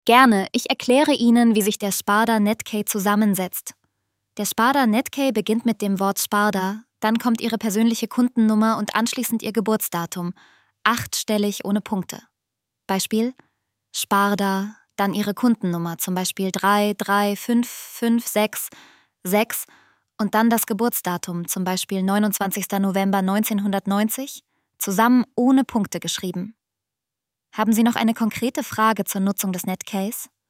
Gerne, ich erkläre Ihnen, wie sich der Sparda Netkey zusammensetzt. Der Sparda Netkey beginnt mit dem Wort Sparda, dann kommt Ihre persönliche Kundennummer und anschließend Ihr Geburtsdatum, 8-stellig ohne Punkte. Beispiel: Sparda, dann Ihre Kundennummer, zum Beispiel 33556 und dann das Geburtsdatum, zum Beispiel 29. November 1990, zusammen ohne Punkte geschrieben. Haben Sie noch eine konkrete Frage zur Nutzung des Netkeys?